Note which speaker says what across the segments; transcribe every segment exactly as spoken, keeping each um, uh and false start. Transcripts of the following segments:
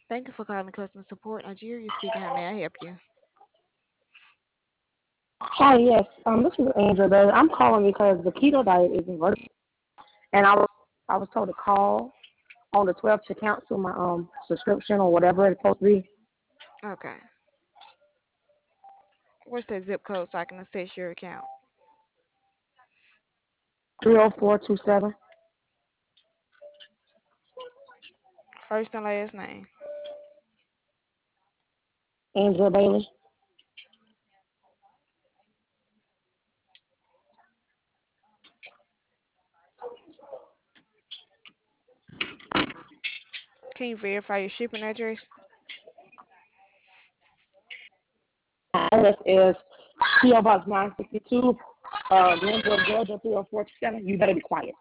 Speaker 1: Thank you for calling customer support. Nigeria speaking. How may I help you?
Speaker 2: Hi, yes. Um, this is Angela. Bailey. I'm calling because the keto diet isn't working, and I was I was told to call on the twelfth to cancel my um subscription or whatever it's supposed to be.
Speaker 1: Okay. What's the zip code so I can assess your account?
Speaker 2: Three zero four two seven.
Speaker 1: First and last name.
Speaker 2: Angela Bailey.
Speaker 1: Can you verify your shipping address?
Speaker 2: My address is P O Box nine sixty two, uh, Glenville, Georgia three zero four two seven. You better be quiet.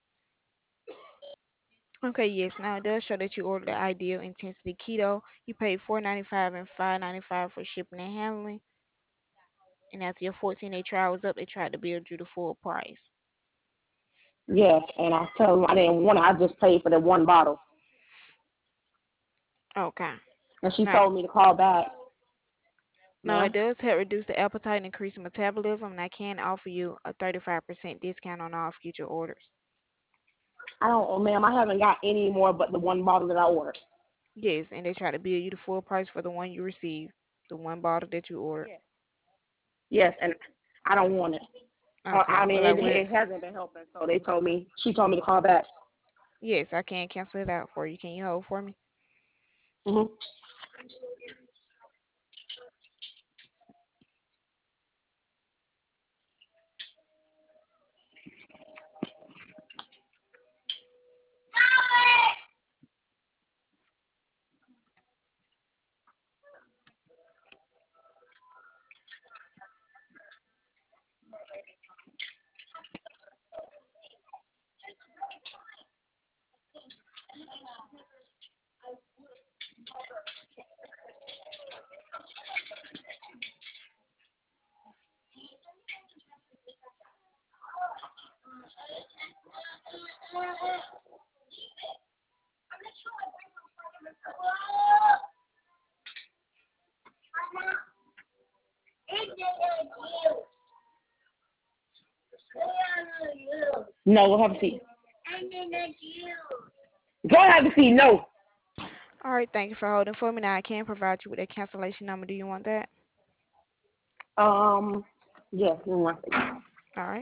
Speaker 1: Okay, yes. Now it does show that you ordered the Ideal Intensity Keto. You paid four ninety five and five ninety five for shipping and handling. And after your fourteen day trial was up, they tried to build you the full price.
Speaker 2: Yes, and I told them I didn't want it. I just paid for the one bottle,
Speaker 1: Okay.
Speaker 2: and she
Speaker 1: Now,
Speaker 2: told me to call back.
Speaker 1: now it
Speaker 2: Ma'am,
Speaker 1: does help reduce the appetite and increase metabolism, and I can offer you a thirty-five percent discount on all future orders.
Speaker 2: I don't, oh, ma'am, I haven't got any more but the one bottle that I ordered.
Speaker 1: Yes, and they try to bill you the full price for the one you received, the one bottle that you ordered.
Speaker 2: Yes, and I don't want it. Uh,
Speaker 1: Okay.
Speaker 2: I
Speaker 1: Well,
Speaker 2: mean,
Speaker 1: I
Speaker 2: it,
Speaker 1: will.
Speaker 2: it hasn't been helping, so they told me, she told me to call back.
Speaker 1: Yes, I can cancel it out for you. Can you hold for me?
Speaker 2: hmm No, we'll have a seat. Go have a seat. No.
Speaker 1: All right. Thank you for holding for me. Now I can provide you with a cancellation number. Do you want that?
Speaker 2: Um, yes, give me one second.
Speaker 1: All right.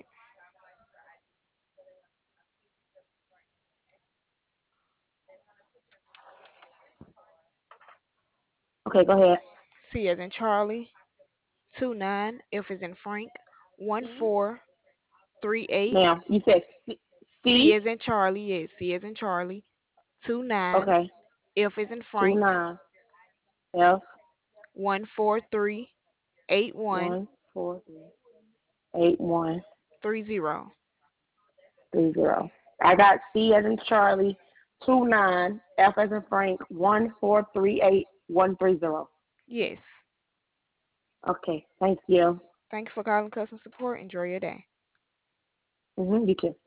Speaker 2: Okay, go ahead.
Speaker 1: C as in Charlie, two nine. F as in Frank, one four three eight.
Speaker 2: Now, you said C.
Speaker 1: C
Speaker 2: C?
Speaker 1: as in Charlie. Yes, C as in Charlie, two nine.
Speaker 2: Okay,
Speaker 1: F as in
Speaker 2: two
Speaker 1: Frank,
Speaker 2: nine F
Speaker 1: one four three eight one
Speaker 2: one four three eight one
Speaker 1: three zero.
Speaker 2: three zero. I got C as in Charlie, two nine F as in Frank, one four three eight one three zero.
Speaker 1: Yes.
Speaker 2: Okay, thank you.
Speaker 1: Thank you for calling customer support. Enjoy your day.
Speaker 2: Mm-hmm, you too.